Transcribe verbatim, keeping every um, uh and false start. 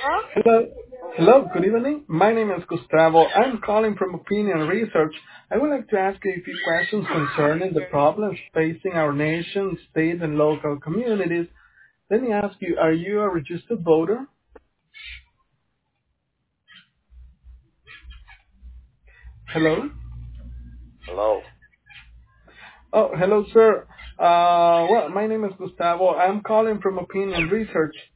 Huh? Hello. Hello, good evening. My name is Gustavo. I'm calling from Opinion Research. I would like to ask you a few questions concerning the problems facing our nation, state, and local communities. Let me ask you, are you a registered voter? Hello? Hello. Oh, hello, sir. Uh, well, my name is Gustavo. I'm calling from Opinion Research.